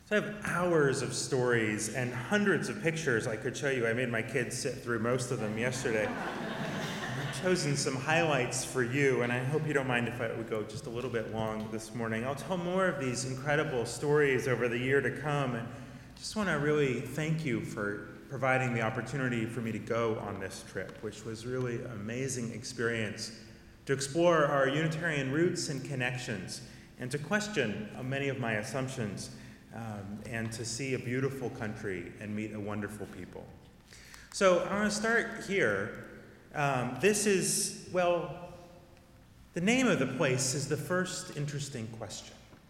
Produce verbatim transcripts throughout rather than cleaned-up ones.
So I have hours of stories and hundreds of pictures I could show you. I made my kids sit through most of them yesterday. I've chosen some highlights for you, and I hope you don't mind if I would go just a little bit long this morning. I'll tell more of these incredible stories over the year to come, and just want to really thank you for providing the opportunity for me to go on this trip, which was really an amazing experience to explore our Unitarian roots and connections, and to question many of my assumptions, um, and to see a beautiful country and meet a wonderful people. So I want to start here. Um, this is, well, the name of the place is the first interesting question.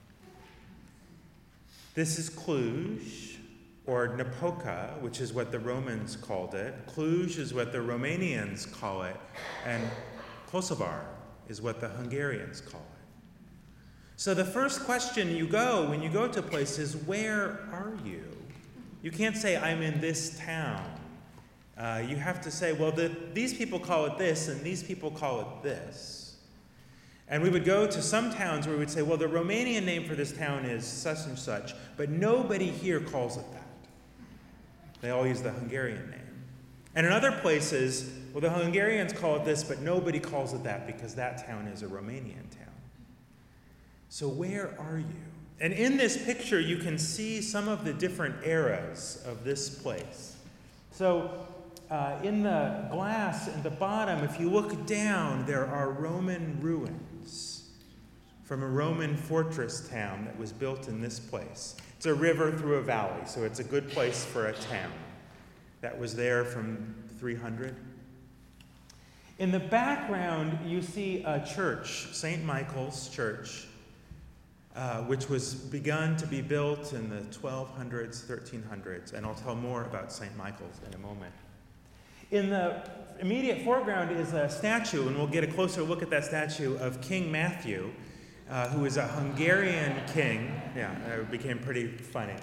This is Cluj, or Napoca, which is what the Romans called it. Cluj is what the Romanians call it, and Kosovar is what the Hungarians call it. So the first question you go when you go to a place is, where are you? You can't say, I'm in this town. Uh, you have to say, well, the, these people call it this, and these people call it this. And we would go to some towns where we would say, well, the Romanian name for this town is such and such, but nobody here calls it that. They all use the Hungarian name. And in other places, well, the Hungarians call it this, but nobody calls it that because that town is a Romanian town. So where are you? And in this picture, you can see some of the different eras of this place. So uh, in the glass at the bottom, if you look down, there are Roman ruins from a Roman fortress town that was built in this place. It's a river through a valley, so it's a good place for a town that was there from three hundred. In the background, you see a church, Saint Michael's Church, uh, which was begun to be built in the twelve hundreds, thirteen hundreds, and I'll tell more about Saint Michael's in a moment. In the immediate foreground is a statue, and we'll get a closer look at that statue of King Matthew, uh, who is a Hungarian king. Yeah, it became pretty funny.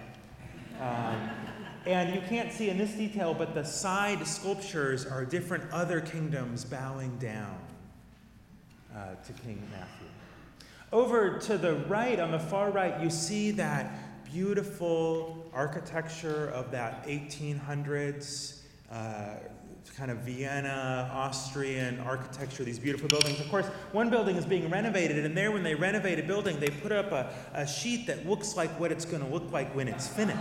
Um, and you can't see in this detail, but the side sculptures are different other kingdoms bowing down uh, to King Matthew. Over to the right, on the far right, you see that beautiful architecture of that eighteen hundreds, uh, kind of Vienna, Austrian architecture, these beautiful buildings. Of course, one building is being renovated, and there when they renovate a building, they put up a, a sheet that looks like what it's going to look like when it's finished.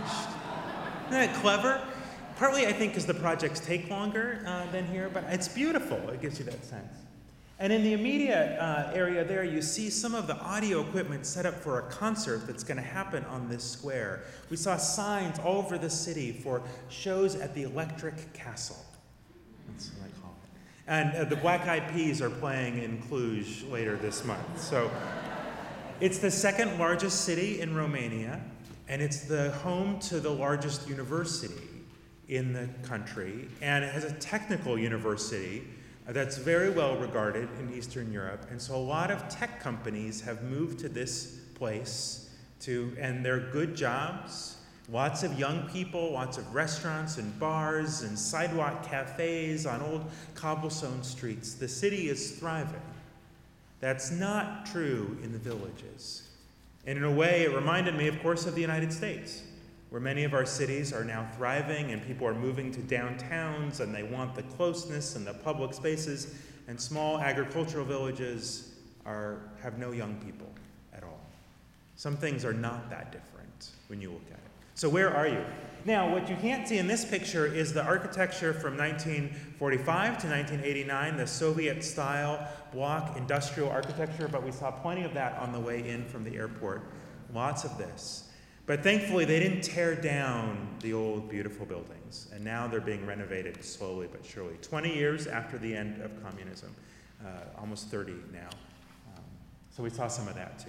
Isn't that clever? Partly, I think, because the projects take longer uh, than here, but it's beautiful. It gives you that sense. And in the immediate uh, area there, you see some of the audio equipment set up for a concert that's going to happen on this square. We saw signs all over the city for shows at the Electric Castle. That's what I call it. And uh, the Black Eyed Peas are playing in Cluj later this month. So it's the second largest city in Romania, and it's the home to the largest university in the country, and it has a technical university that's very well regarded in Eastern Europe. And so a lot of tech companies have moved to this place, to, and they're good jobs. Lots of young people, lots of restaurants and bars and sidewalk cafes on old cobblestone streets. The city is thriving. That's not true in the villages. And in a way, it reminded me, of course, of the United States, where many of our cities are now thriving and people are moving to downtowns and they want the closeness and the public spaces, and small agricultural villages are, have no young people at all. Some things are not that different when you look at it. So where are you? Now, what you can't see in this picture is the architecture from nineteen forty-five to nineteen eighty-nine, the Soviet-style block industrial architecture, but we saw plenty of that on the way in from the airport. Lots of this. But thankfully, they didn't tear down the old, beautiful buildings, and now they're being renovated slowly but surely. twenty years after the end of communism, uh, almost thirty now. Um, so we saw some of that, too.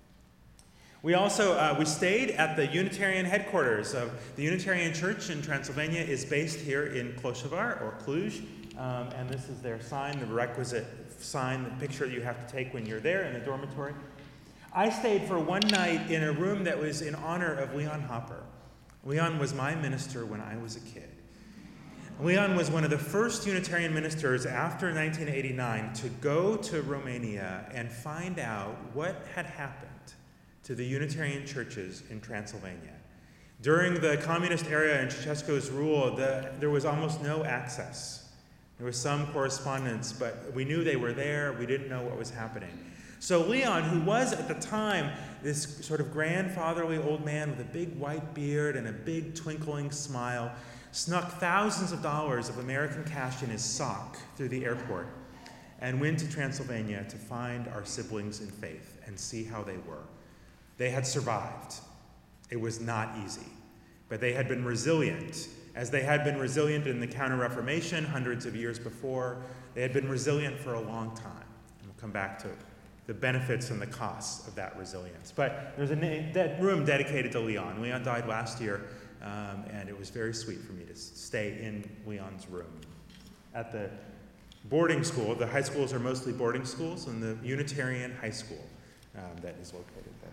We also, uh, we stayed at the Unitarian headquarters of the Unitarian Church in Transylvania is based here in Kosovar, or Cluj, um, and this is their sign, the requisite sign, the picture you have to take when you're there in the dormitory. I stayed for one night in a room that was in honor of Leon Hopper. Leon was my minister when I was a kid. Leon was one of the first Unitarian ministers after nineteen eighty-nine to go to Romania and find out what had happened to the Unitarian churches in Transylvania. During the communist era and Ceausescu's rule, the, there was almost no access. There was some correspondence, but we knew they were there. We didn't know what was happening. So Leon, who was at the time this sort of grandfatherly old man with a big white beard and a big twinkling smile, snuck thousands of dollars of American cash in his sock through the airport and went to Transylvania to find our siblings in faith and see how they were. They had survived. It was not easy, but they had been resilient. As they had been resilient in the Counter-Reformation hundreds of years before, they had been resilient for a long time. And we'll come back to the benefits and the costs of that resilience. But there's a na- that room dedicated to Leon. Leon died last year, um, and it was very sweet for me to stay in Leon's room. At the boarding school, the high schools are mostly boarding schools, and the Unitarian High School um, that is located there.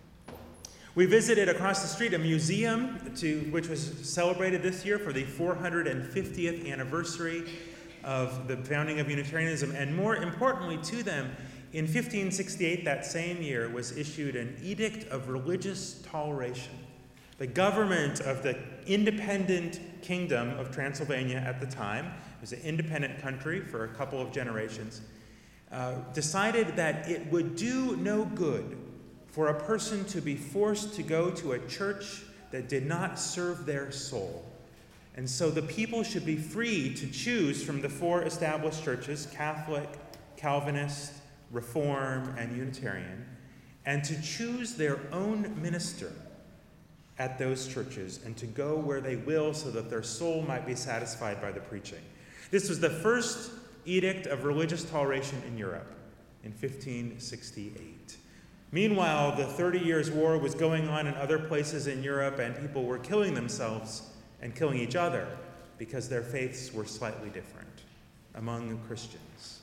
We visited across the street a museum to, which was celebrated this year for the four hundred fiftieth anniversary of the founding of Unitarianism. And more importantly to them, in fifteen sixty-eight, that same year, was issued an Edict of Religious Toleration. The government of the independent kingdom of Transylvania at the time, it was an independent country for a couple of generations, uh, decided that it would do no good for a person to be forced to go to a church that did not serve their soul. And so the people should be free to choose from the four established churches, Catholic, Calvinist, Reform, and Unitarian, and to choose their own minister at those churches and to go where they will so that their soul might be satisfied by the preaching. This was the first edict of religious toleration in Europe in fifteen sixty-eight. Meanwhile, the Thirty Years' War was going on in other places in Europe, and people were killing themselves and killing each other because their faiths were slightly different among Christians.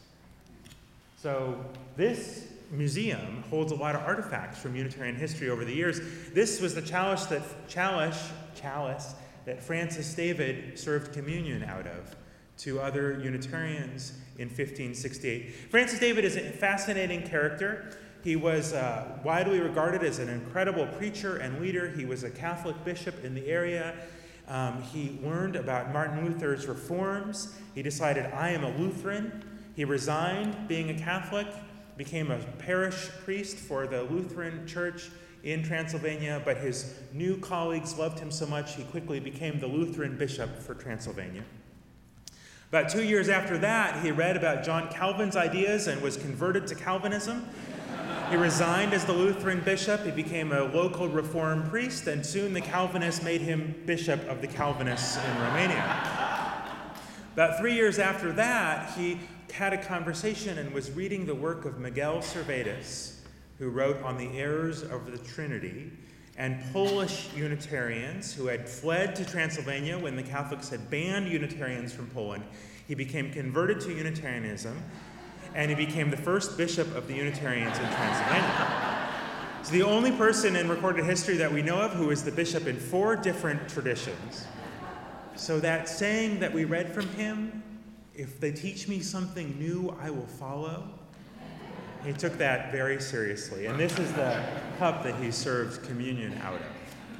So this museum holds a lot of artifacts from Unitarian history over the years. This was the chalice that chalice, chalice that Francis David served communion out of to other Unitarians in fifteen sixty-eight. Francis David is a fascinating character. He was uh, widely regarded as an incredible preacher and leader. He was a Catholic bishop in the area. Um, he learned about Martin Luther's reforms. He decided, I am a Lutheran. He resigned being a Catholic, became a parish priest for the Lutheran Church in Transylvania, but his new colleagues loved him so much he quickly became the Lutheran bishop for Transylvania. About two years after that, he read about John Calvin's ideas and was converted to Calvinism. He resigned as the Lutheran bishop. He became a local Reformed priest, and soon the Calvinists made him bishop of the Calvinists in Romania. About three years after that, he had a conversation and was reading the work of Miguel Servetus, who wrote on the errors of the Trinity, and Polish Unitarians who had fled to Transylvania when the Catholics had banned Unitarians from Poland. He became converted to Unitarianism, and he became the first bishop of the Unitarians in Transylvania. He's the only person in recorded history that we know of who is the bishop in four different traditions. So that saying that we read from him, if they teach me something new, I will follow, he took that very seriously. And this is the cup that he served communion out of.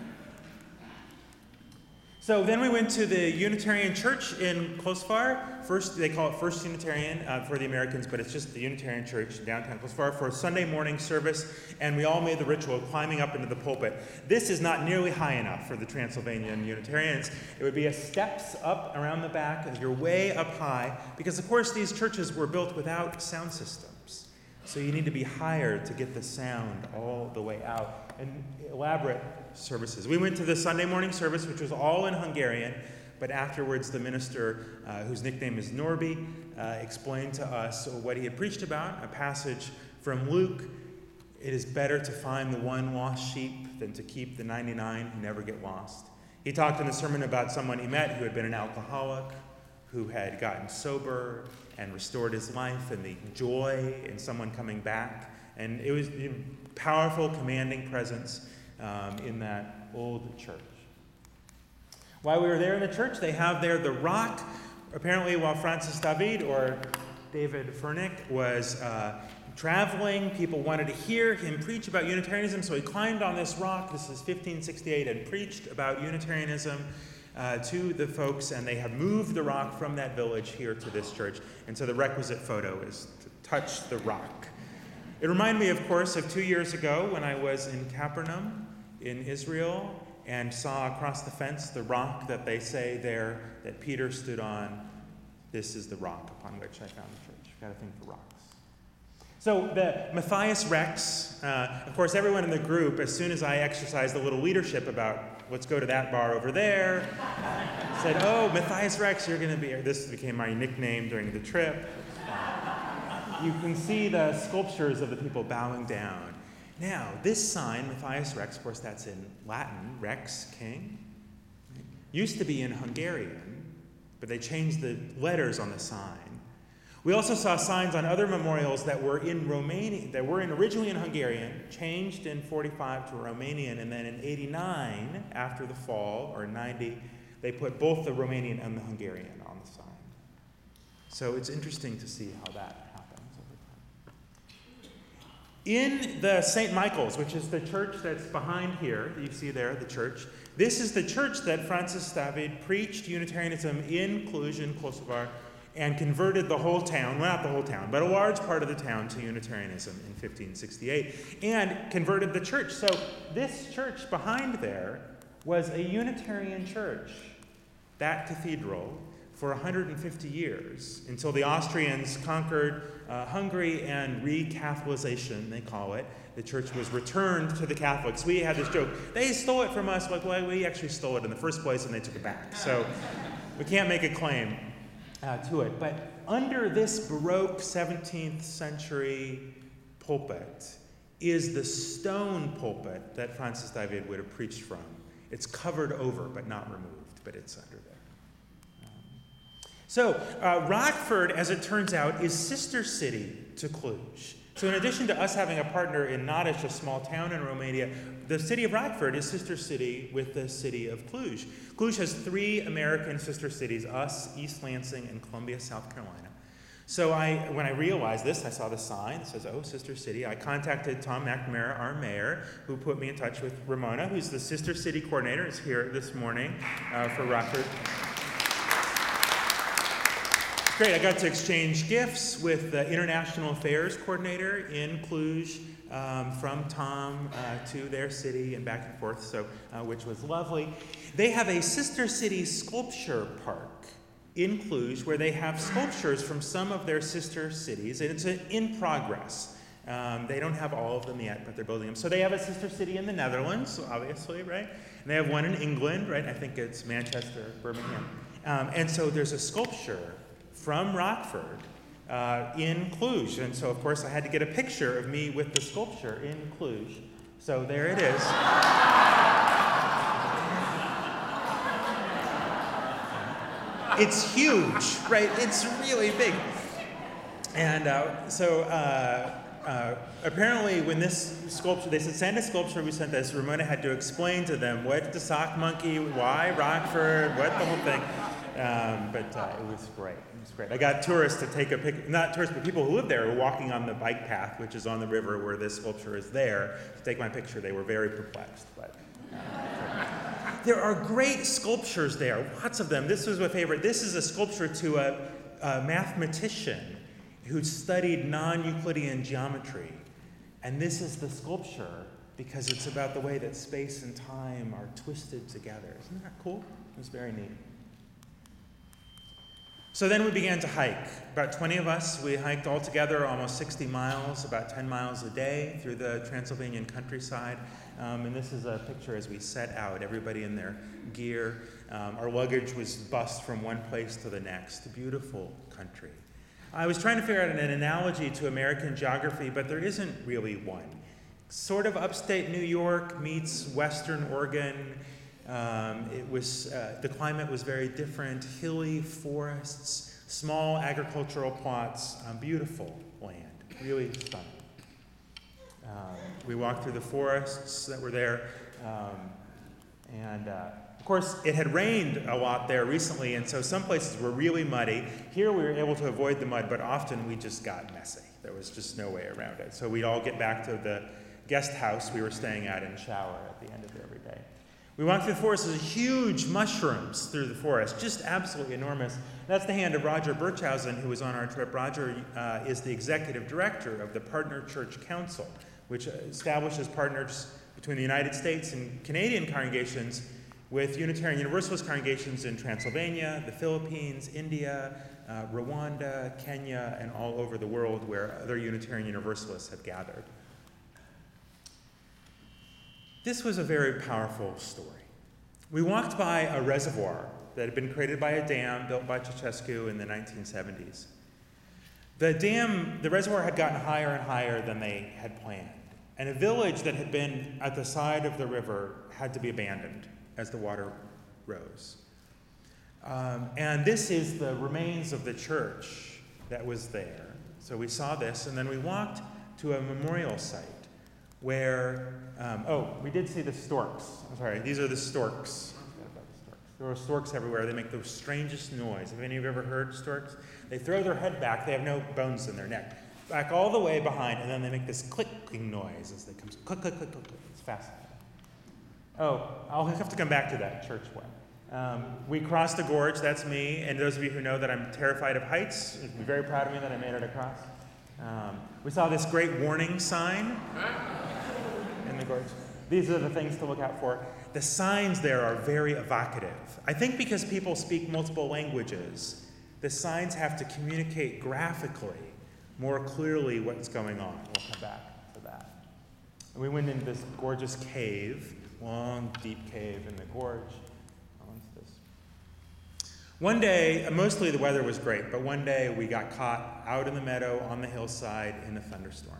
So then we went to the Unitarian Church in Klosvar. First, they call it First Unitarian uh, for the Americans, but it's just the Unitarian Church in downtown Klosvar for a Sunday morning service, and we all made the ritual of climbing up into the pulpit. This is not nearly high enough for the Transylvanian Unitarians. It would be a steps up around the back as you're way up high, because of course these churches were built without sound systems. So you need to be higher to get the sound all the way out. And elaborate services. We went to the Sunday morning service, which was all in Hungarian, but afterwards the minister, uh, whose nickname is Norby, uh, explained to us what he had preached about, a passage from Luke. It is better to find the one lost sheep than to keep the ninety-nine who never get lost. He talked in the sermon about someone he met who had been an alcoholic, who had gotten sober and restored his life, and the joy in someone coming back. And it was a powerful, commanding presence um, in that old church. While we were there in the church, they have there the rock. Apparently, while Francis David, or David Fernick, was uh, traveling. People wanted to hear him preach about Unitarianism, so he climbed on this rock. This is fifteen sixty-eight, and preached about Unitarianism uh, to the folks, and they have moved the rock from that village here to this church. And so the requisite photo is to touch the rock. It reminded me, of course, of two years ago when I was in Capernaum in Israel and saw across the fence the rock that they say there that Peter stood on. This is the rock upon which I found the church. You've got to think for rocks. So the Matthias Rex, uh, of course, everyone in the group, as soon as I exercised a little leadership about let's go to that bar over there, said, oh, Matthias Rex, you're going to be here. This became my nickname during the trip. You can see the sculptures of the people bowing down. Now, this sign, Matthias Rex, of course, that's in Latin, Rex, king, right? Used to be in Hungarian, but they changed the letters on the sign. We also saw signs on other memorials that were in Romanian, that were in, originally in Hungarian, changed in forty-five to Romanian, and then in eighty-nine, after the fall, or ninety, they put both the Romanian and the Hungarian on the sign. So it's interesting to see how that happens over time. In the Saint Michael's, which is the church that's behind here, that you see there, the church, this is the church that Francis David preached Unitarianism in Cluj, in Kosovar, and converted the whole town, well, not the whole town, but a large part of the town to Unitarianism in fifteen sixty-eight, and converted the church. So this church behind there was a Unitarian church, that cathedral, for one hundred fifty years, until the Austrians conquered uh, Hungary and re-Catholicization, they call it. The church was returned to the Catholics. We had this joke. They stole it from us. Like, well, we actually stole it in the first place, and they took it back. So we can't make a claim Uh, to it. But under this Baroque seventeenth century pulpit is the stone pulpit that Francis David would have preached from. It's covered over, but not removed, but it's under there. Um, so uh, Rockford, as it turns out, is sister city to Cluj. So in addition to us having a partner in Nadic, a small town in Romania, the city of Rockford is sister city with the city of Cluj. Cluj has three American sister cities, us, East Lansing, and Columbia, South Carolina. So I, when I realized this, I saw the sign that says, oh, sister city. I contacted Tom McNamara, our mayor, who put me in touch with Ramona, who's the sister city coordinator, is here this morning uh, for Rockford. Great, I got to exchange gifts with the International Affairs Coordinator in Cluj, um, from Tom uh, to their city and back and forth, so uh, which was lovely. They have a sister city sculpture park in Cluj where they have sculptures from some of their sister cities, and it's in progress. Um, they don't have all of them yet, but they're building them. So they have a sister city in the Netherlands, obviously, right? And they have one in England, right? I think it's Manchester, Birmingham. Um, and so there's a sculpture from Rockford uh, in Cluj. And so, of course, I had to get a picture of me with the sculpture in Cluj. So there it is. It's huge, right? It's really big. And uh, so uh, uh, apparently when this sculpture, they said, send a sculpture, we sent this, Ramona had to explain to them what the sock monkey, why Rockford, what the whole thing. Um, but uh, it was great. It was great. I got tourists to take a picture, not tourists, but people who live there were walking on the bike path, which is on the river where this sculpture is there, to take my picture. They were very perplexed. But uh, there are great sculptures there, lots of them. This was my favorite. This is a sculpture to a, a mathematician who studied non-Euclidean geometry. And this is the sculpture because it's about the way that space and time are twisted together. Isn't that cool? It was very neat. So then we began to hike. About twenty of us, we hiked all together almost sixty miles, about ten miles a day through the Transylvanian countryside. Um, and this is a picture as we set out, everybody in their gear. Um, our luggage was bussed from one place to the next. Beautiful country. I was trying to figure out an analogy to American geography, but there isn't really one. Sort of upstate New York meets Western Oregon. Um, it was, uh, the climate was very different, hilly forests, small agricultural plots, um, beautiful land, really stunning. Um, we walked through the forests that were there, um, and uh, of course it had rained a lot there recently, and so some places were really muddy. Here we were able to avoid the mud, but often we just got messy. There was just no way around it. So we'd all get back to the guest house we were staying at and shower at the end of every day. We walked through the forest. There's huge mushrooms through the forest, just absolutely enormous. That's the hand of Roger Birchhausen, who was on our trip. Roger uh, is the executive director of the Partner Church Council, which establishes partners between the United States and Canadian congregations with Unitarian Universalist congregations in Transylvania, the Philippines, India, uh, Rwanda, Kenya, and all over the world where other Unitarian Universalists have gathered. This was a very powerful story. We walked by a reservoir that had been created by a dam built by Ceausescu in the nineteen seventies. The dam, the reservoir had gotten higher and higher than they had planned, and a village that had been at the side of the river had to be abandoned as the water rose. Um, and this is the remains of the church that was there. So we saw this, and then we walked to a memorial site where, um, oh, we did see the storks. I'm sorry, these are the storks. There are storks everywhere. They make the strangest noise. Have any of you ever heard storks? They throw their head back. They have no bones in their neck. Back all the way behind, and then they make this clicking noise as they come. Click, click, click, click, click. It's fascinating. Oh, I'll have to come back to that church one. Um, we crossed the gorge. That's me. And those of you who know that I'm terrified of heights, you'd be very proud of me that I made it across. Um, we saw this great warning sign in the gorge. These are the things to look out for. The signs there are very evocative. I think because people speak multiple languages, the signs have to communicate graphically more clearly what's going on. We'll come back to that. And we went into this gorgeous cave, long, deep cave in the gorge. One day, mostly the weather was great, but one day we got caught out in the meadow on the hillside in a thunderstorm.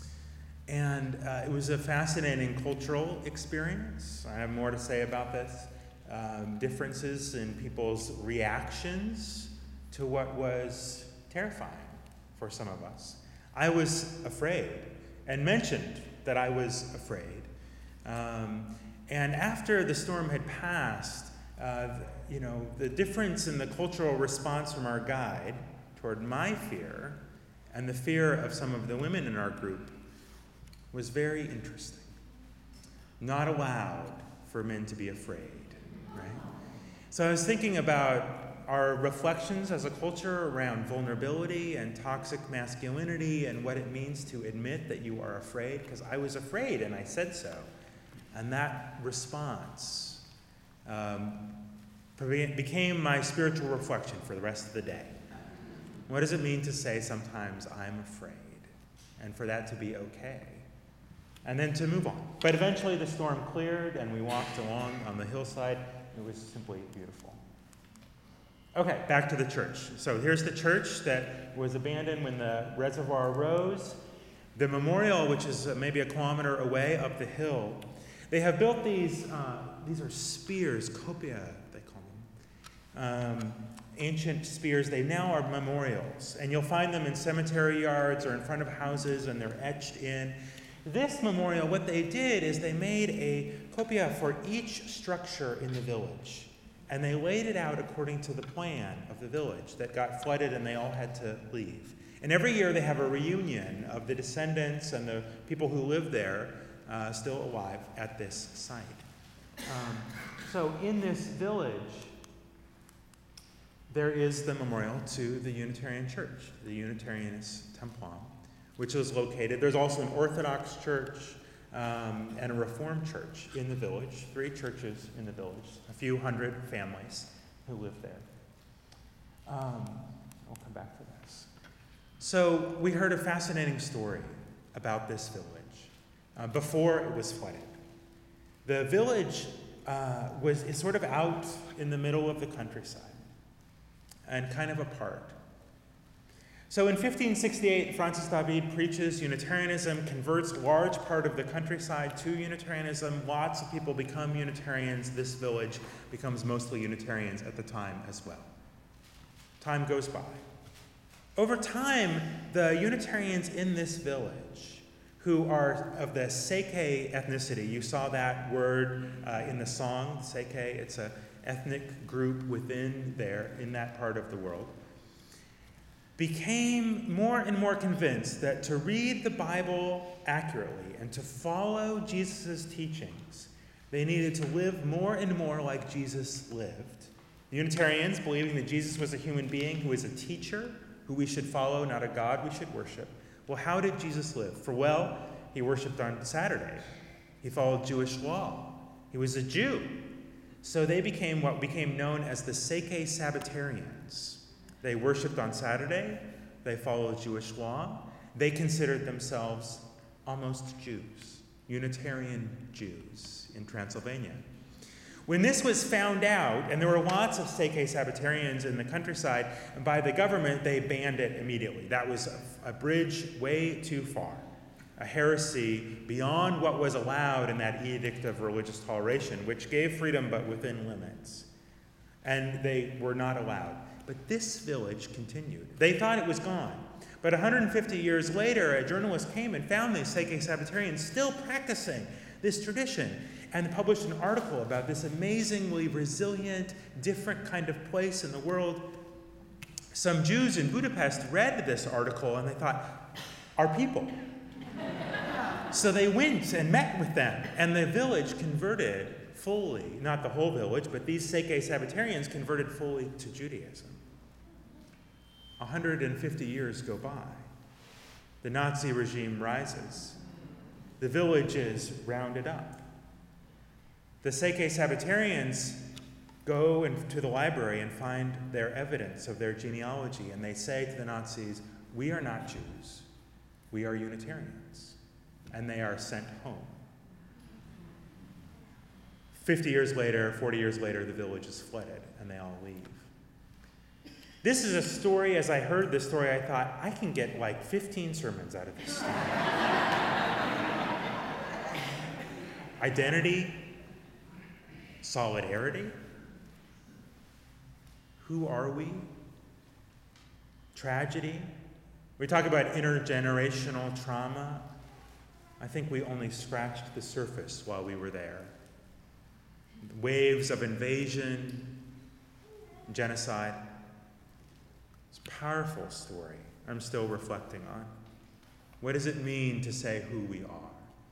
And uh, it was a fascinating cultural experience. I have more to say about this. Um, differences in people's reactions to what was terrifying for some of us. I was afraid and mentioned that I was afraid. Um, and after the storm had passed, uh, you know, the difference in the cultural response from our guide toward my fear and the fear of some of the women in our group was very interesting. Not allowed for men to be afraid, right? So I was thinking about our reflections as a culture around vulnerability and toxic masculinity and what it means to admit that you are afraid, because I was afraid and I said so. And that response um, became my spiritual reflection for the rest of the day. What does it mean to say sometimes I'm afraid? And for that to be okay. And then to move on. But eventually the storm cleared and we walked along on the hillside. It was simply beautiful. Okay, back to the church. So here's the church that was abandoned when the reservoir rose. The memorial, which is maybe a kilometer away up the hill, they have built these, uh, these are spears, copia, they call them. Um, ancient spears. They now are memorials. And you'll find them in cemetery yards or in front of houses, and they're etched in. This memorial, what they did is they made a copia for each structure in the village. And they laid it out according to the plan of the village that got flooded and they all had to leave. And every year they have a reunion of the descendants and the people who live there uh, still alive at this site. Um, so in this village, there is the memorial to the Unitarian Church, the Unitarianus Templum, which is located. There's also an Orthodox church um, and a Reformed church in the village, three churches in the village, a few hundred families who live there. Um, I'll come back to this. So we heard a fascinating story about this village uh, before it was flooded. The village uh, was is sort of out in the middle of the countryside and kind of apart. So in fifteen sixty-eight, Francis David preaches Unitarianism, converts a large part of the countryside to Unitarianism. Lots of people become Unitarians. This village becomes mostly Unitarians at the time as well. Time goes by. Over time, the Unitarians in this village, who are of the Seke ethnicity, you saw that word uh, in the song, Seke, it's an ethnic group within there, in that part of the world. became more and more convinced that to read the Bible accurately and to follow Jesus' teachings, they needed to live more and more like Jesus lived. The Unitarians, believing that Jesus was a human being who was a teacher, who we should follow, not a God we should worship. Well, how did Jesus live? For well, he worshiped on Saturday. He followed Jewish law. He was a Jew. So they became what became known as the Seke Sabbatarians. They worshipped on Saturday. They followed Jewish law. They considered themselves almost Jews, Unitarian Jews in Transylvania. When this was found out, and there were lots of Seke Sabbatarians in the countryside, by the government, they banned it immediately. That was a, a bridge way too far, a heresy beyond what was allowed in that edict of religious toleration, which gave freedom but within limits. And they were not allowed. But this village continued. They thought it was gone. But one hundred fifty years later, a journalist came and found these Seke Sabbatarians still practicing this tradition, and published an article about this amazingly resilient, different kind of place in the world. Some Jews in Budapest read this article and they thought, our people. So they went and met with them, and the village converted fully, not the whole village, but these Seke Sabbatarians converted fully to Judaism. one hundred fifty years go by. The Nazi regime rises. The village is rounded up. The Seke Sabbatarians go in, to the library and find their evidence of their genealogy, and they say to the Nazis, we are not Jews, we are Unitarians, and they are sent home. Fifty years later, forty years later, the village is flooded, and they all leave. This is a story, as I heard this story, I thought, I can get like fifteen sermons out of this story. Identity, solidarity. Who are we? Tragedy. We talk about intergenerational trauma. I think we only scratched the surface while we were there. Waves of invasion, genocide. It's a powerful story I'm still reflecting on. What does it mean to say who we are?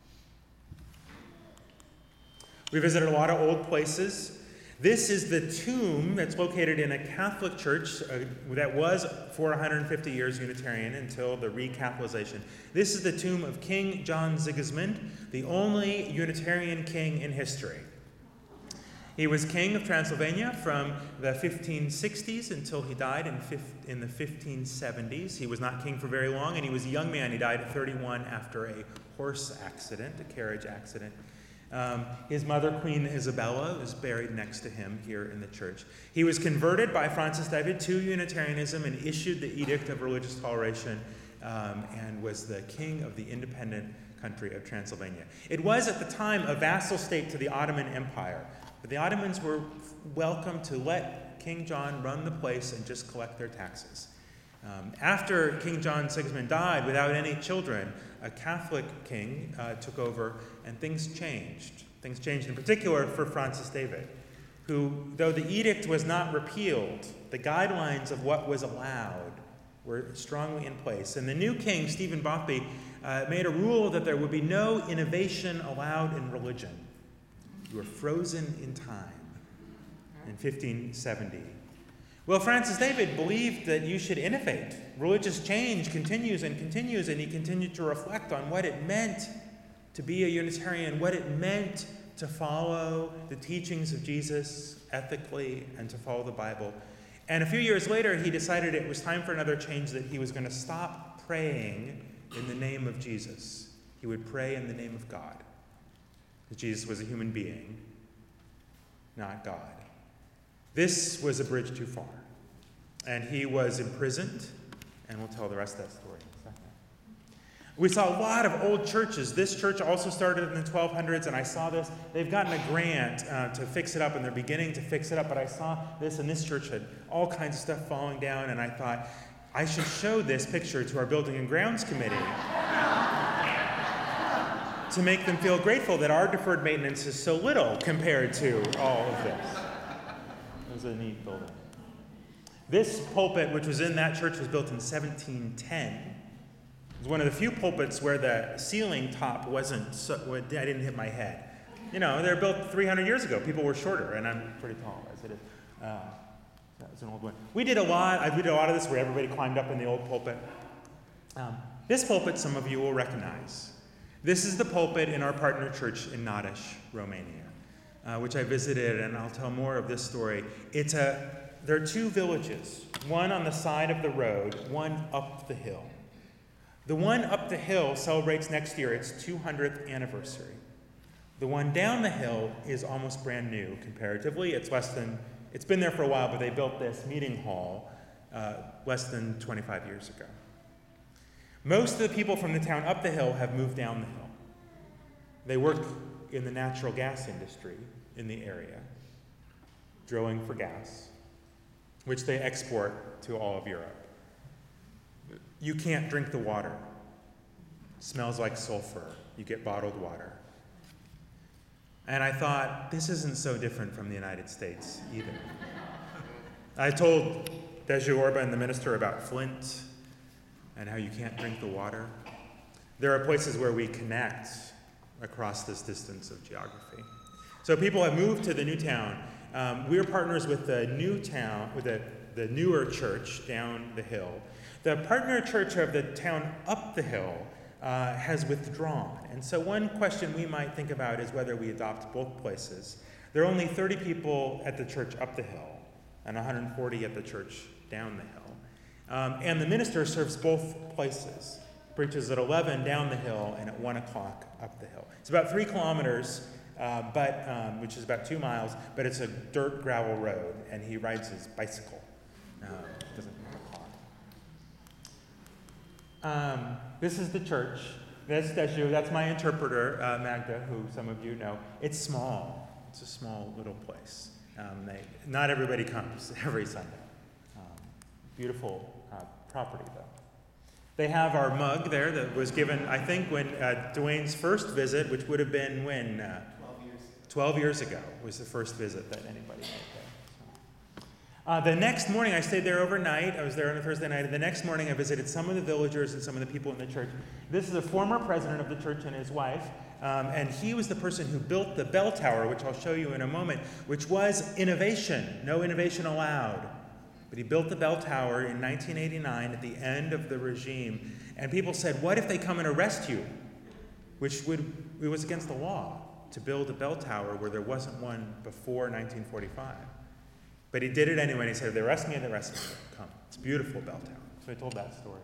We visited a lot of old places. This is the tomb that's located in a Catholic church uh, that was for one hundred fifty years Unitarian until the recatholicization. This is the tomb of King John Sigismund, the only Unitarian king in history. He was king of Transylvania from the fifteen sixties until he died in, in the fifteen seventies. He was not king for very long, and he was a young man. He died at thirty-one after a horse accident, a carriage accident. Um, his mother, Queen Isabella, is buried next to him here in the church. He was converted by Francis David to Unitarianism and issued the Edict of Religious Toleration um, and was the king of the independent country of Transylvania. It was at the time a vassal state to the Ottoman Empire, but the Ottomans were welcome to let King John run the place and just collect their taxes. Um, after King John Sigismund died without any children, a Catholic king uh, took over, and things changed. Things changed in particular for Francis David, who, though the edict was not repealed, the guidelines of what was allowed were strongly in place. And the new king, Stephen Botby, uh, made a rule that there would be no innovation allowed in religion. You were frozen in time in fifteen seventy. Well, Francis David believed that you should innovate. Religious change continues and continues, and he continued to reflect on what it meant to be a Unitarian, what it meant to follow the teachings of Jesus ethically and to follow the Bible. And a few years later, he decided it was time for another change, that he was going to stop praying in the name of Jesus. He would pray in the name of God. Jesus was a human being, not God. This was a bridge too far. And he was imprisoned, and we'll tell the rest of that story in a second. We saw a lot of old churches. This church also started in the twelve hundreds, and I saw this. They've gotten a grant uh, to fix it up, and they're beginning to fix it up, but I saw this, and this church had all kinds of stuff falling down, and I thought, I should show this picture to our Building and Grounds Committee to make them feel grateful that our deferred maintenance is so little compared to all of this. It was a neat building. This pulpit, which was in that church, was built in seventeen ten. It was one of the few pulpits where the ceiling top wasn't, so, I didn't hit my head. You know, they were built three hundred years ago. People were shorter, and I'm pretty tall as it is. Uh, that was an old one. We did a lot, I did a lot of this where everybody climbed up in the old pulpit. Um, this pulpit, some of you will recognize. This is the pulpit in our partner church in Nadish, Romania, uh, which I visited, and I'll tell more of this story. It's a, there are two villages, one on the side of the road, one up the hill. The one up the hill celebrates next year its two hundredth anniversary. The one down the hill is almost brand new comparatively. It's less than, it's been there for a while, but they built this meeting hall uh, less than twenty-five years ago. Most of the people from the town up the hill have moved down the hill. They work in the natural gas industry in the area, drilling for gas, which they export to all of Europe. You can't drink the water. It smells like sulfur. You get bottled water. And I thought, this isn't so different from the United States either. I told Deju Orban, the minister, about Flint and how you can't drink the water. There are places where we connect across this distance of geography. So people have moved to the new town. Um, we're partners with the new town, with the, the newer church down the hill. The partner church of the town up the hill uh, has withdrawn. And so one question we might think about is whether we adopt both places. There are only thirty people at the church up the hill and one hundred forty at the church down the hill. Um, and the minister serves both places. Preaches at eleven down the hill and at one o'clock up the hill. It's about three kilometers, uh, but um, which is about two miles, but it's a dirt gravel road, and he rides his bicycle. Um, doesn't Um, this is the church. That's Deju. That's my interpreter, uh, Magda, who some of you know. It's small. It's a small little place. Um, they, not everybody comes every Sunday. Um, beautiful uh, property, though. They have our mug there that was given, I think, when uh, Dwayne's first visit, which would have been when? Uh, twelve years ago. twelve years ago was the first visit that anybody made there. Uh, the next morning, I stayed there overnight. I was there on a Thursday night. And the next morning, I visited some of the villagers and some of the people in the church. This is a former president of the church and his wife. Um, and he was the person who built the bell tower, which I'll show you in a moment, which was innovation. No innovation allowed. But he built the bell tower in nineteen eighty-nine at the end of the regime. And people said, what if they come and arrest you? Which would, it was against the law to build a bell tower where there wasn't one before nineteen forty-five. But he did it anyway, and he said, if they arrest me, they arrest me. Come. It's a beautiful bell tower. So I told that story.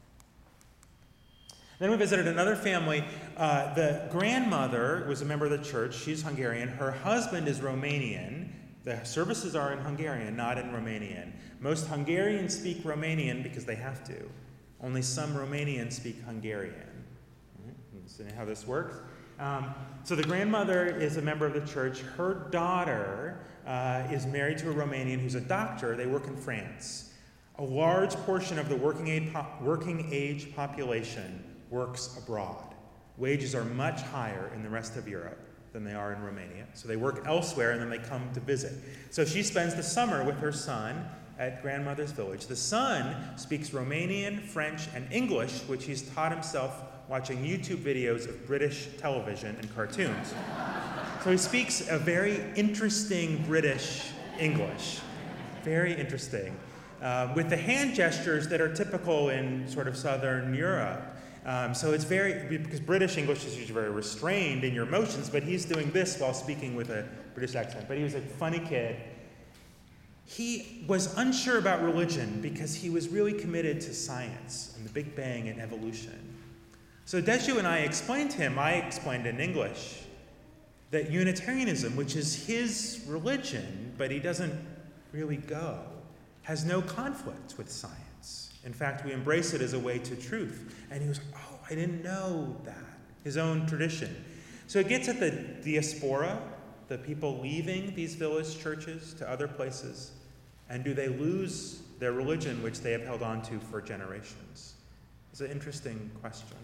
Then we visited another family. Uh, the grandmother was a member of the church. She's Hungarian. Her husband is Romanian. The services are in Hungarian, not in Romanian. Most Hungarians speak Romanian because they have to. Only some Romanians speak Hungarian. Mm-hmm. See how this works? Um, so the grandmother is a member of the church. Her daughter uh, is married to a Romanian who's a doctor. They work in France. A large portion of the working age, po- working age population works abroad. Wages are much higher in the rest of Europe than they are in Romania. So they work elsewhere and then they come to visit. So she spends the summer with her son at grandmother's village. The son speaks Romanian, French, and English, which he's taught himself watching YouTube videos of British television and cartoons. So he speaks a very interesting British English. Very interesting. Uh, with the hand gestures that are typical in sort of Southern Europe. Um, so it's very, because British English is usually very restrained in your motions, but he's doing this while speaking with a British accent. But he was a funny kid. He was unsure about religion because he was really committed to science and the Big Bang and evolution. So Deju and I explained to him, I explained in English, that Unitarianism, which is his religion, but he doesn't really go, has no conflict with science. In fact, we embrace it as a way to truth. And he was, oh, I didn't know that. His own tradition. So it gets at the diaspora, the people leaving these village churches to other places, and do they lose their religion, which they have held on to for generations? It's an interesting question.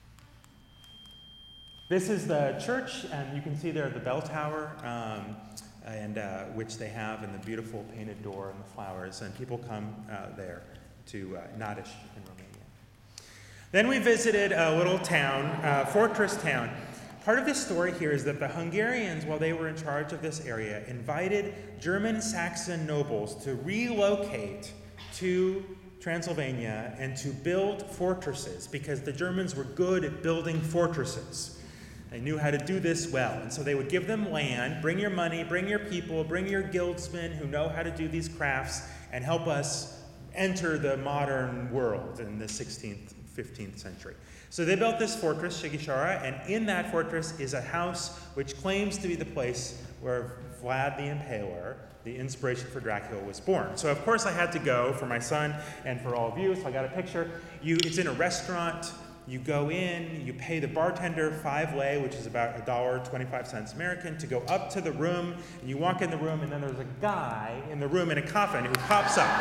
This is the church, and you can see there the bell tower. Um, and uh, which they have in the beautiful painted door and the flowers, and people come uh, there to uh, Nadic in Romania. Then we visited a little town, uh, fortress town. Part of the story here is that the Hungarians, while they were in charge of this area, invited German Saxon nobles to relocate to Transylvania and to build fortresses, because the Germans were good at building fortresses. They knew how to do this well. And so they would give them land, bring your money, bring your people, bring your guildsmen who know how to do these crafts, and help us enter the modern world in the sixteenth, fifteenth century. So they built this fortress, Sighisoara, and in that fortress is a house which claims to be the place where Vlad the Impaler, the inspiration for Dracula, was born. So of course I had to go for my son and for all of you, so I got a picture. You, it's in a restaurant. You go in, you pay the bartender five lei, which is about a dollar twenty-five cents American, to go up to the room, and you walk in the room, and then there's a guy in the room in a coffin who pops up.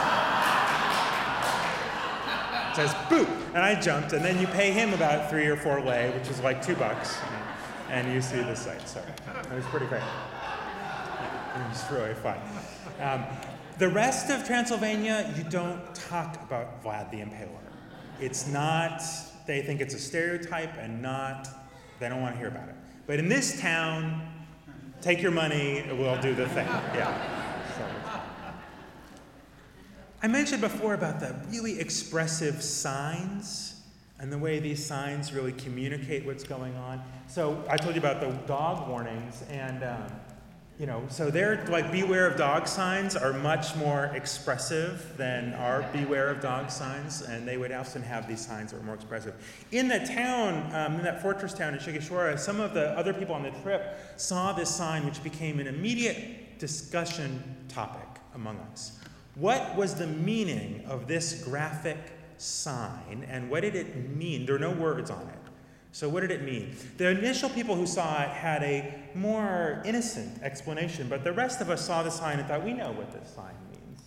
Says, boop, and I jumped, and then you pay him about three or four lei, which is like two bucks, and you see the sight. So it was pretty great. It was really fun. Um, the rest of Transylvania, you don't talk about Vlad the Impaler. It's not, they think it's a stereotype and not, they don't want to hear about it. But in this town, take your money, we'll do the thing. Yeah. So, I mentioned before about the really expressive signs and the way these signs really communicate what's going on. So I told you about the dog warnings, and um, you know, so their like beware of dog signs are much more expressive than our beware of dog signs, and they would often have these signs that were more expressive. In the town, um, in that fortress town in Sighisoara, some of the other people on the trip saw this sign, which became an immediate discussion topic among us. What was the meaning of this graphic sign, and what did it mean? There are no words on it. So what did it mean? The initial people who saw it had a more innocent explanation, but the rest of us saw the sign and thought, we know what this sign means.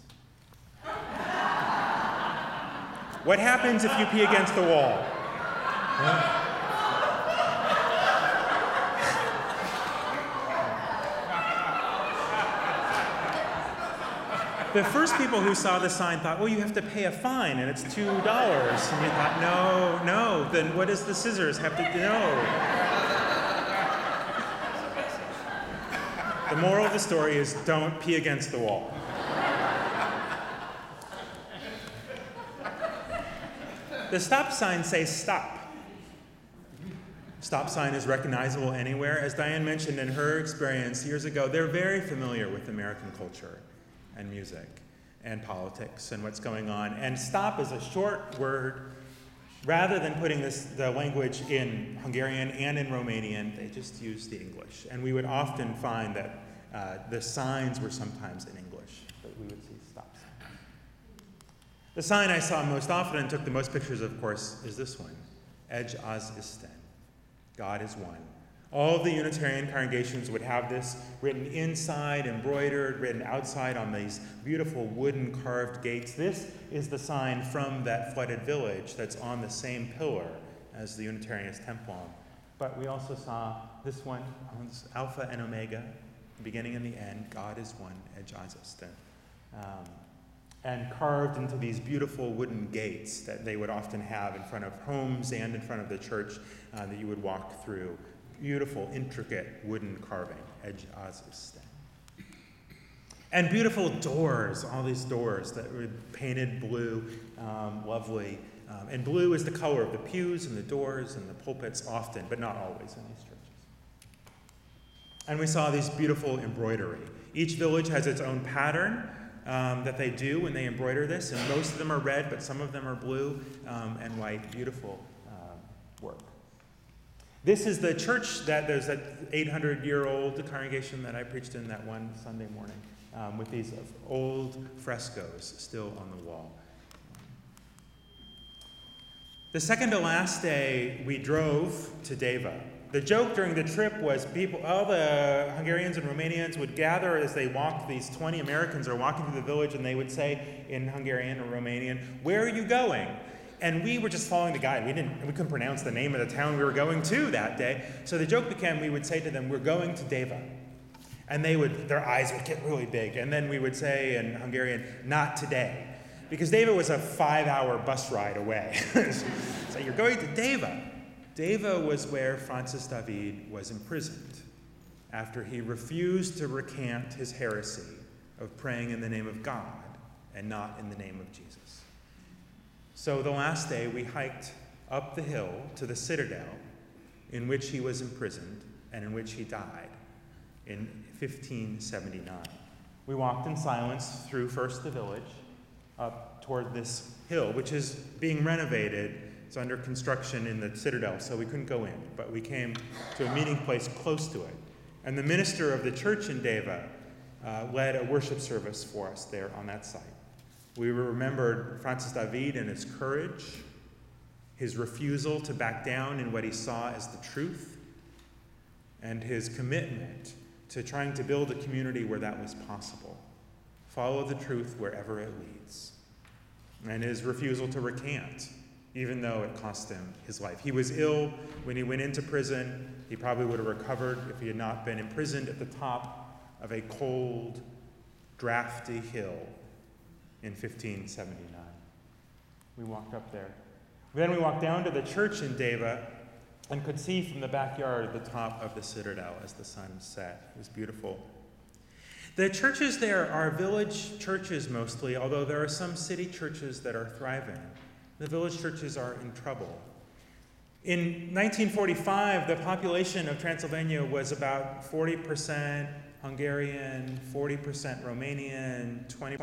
What happens if you pee against the wall? Huh? The first people who saw the sign thought, well, you have to pay a fine, and it's two dollars. And we thought, no, no, then what does the scissors have to do? No. The moral of the story is don't pee against the wall. The stop sign says stop. Stop sign is recognizable anywhere. As Diane mentioned in her experience years ago, they're very familiar with American culture and music and politics and what's going on. And stop is a short word. Rather than putting this, the language in Hungarian and in Romanian, they just used the English. And we would often find that uh, the signs were sometimes in English, but we would see stop signs. The sign I saw most often and took the most pictures of, of course, is this one, Egy az Isten, God is one. All of the Unitarian congregations would have this written inside, embroidered, written outside on these beautiful wooden carved gates. This is the sign from that flooded village that's on the same pillar as the Unitarianist Templon. But we also saw this one, Alpha and Omega, the beginning and the end, God is one, Egy az Isten. Um, and carved into these beautiful wooden gates that they would often have in front of homes and in front of the church uh, that you would walk through. Beautiful, intricate wooden carving, Egy az Isten. And beautiful doors, all these doors that were painted blue, um, lovely. Um, and blue is the color of the pews and the doors and the pulpits often, but not always in these churches. And we saw these beautiful embroidery. Each village has its own pattern um, that they do when they embroider this, and most of them are red, but some of them are blue um, and white. Beautiful um, work. This is the church that there's that eight hundred year old congregation that I preached in that one Sunday morning um, with these old frescoes still on the wall. The second to last day, we drove to Deva. The joke during the trip was people, all the Hungarians and Romanians would gather as they walked. These twenty Americans are walking through the village, and they would say in Hungarian or Romanian, "Where are you going?" And we were just following the guide. We didn't, we couldn't pronounce the name of the town we were going to that day. So the joke became, we would say to them, "We're going to Deva." And they would, their eyes would get really big. And then we would say in Hungarian, not today. Because Deva was a five-hour bus ride away. So you're going to Deva. Deva was where Francis David was imprisoned after he refused to recant his heresy of praying in the name of God and not in the name of Jesus. So the last day we hiked up the hill to the citadel in which he was imprisoned and in which he died in fifteen seventy-nine. We walked in silence through first the village up toward this hill, which is being renovated. It's under construction in the citadel, so we couldn't go in, but we came to a meeting place close to it. And the minister of the church in Deva uh, led a worship service for us there on that site. We remembered Francis David and his courage, his refusal to back down in what he saw as the truth, and his commitment to trying to build a community where that was possible. Follow the truth wherever it leads. And his refusal to recant, even though it cost him his life. He was ill when he went into prison. He probably would have recovered if he had not been imprisoned at the top of a cold, drafty hill in fifteen seventy-nine. We walked up there. Then we walked down to the church in Deva and could see from the backyard the top of the citadel as the sun set. It was beautiful. The churches there are village churches mostly, although there are some city churches that are thriving. The village churches are in trouble. In nineteen forty-five, the population of Transylvania was about forty percent Hungarian, forty percent Romanian, twenty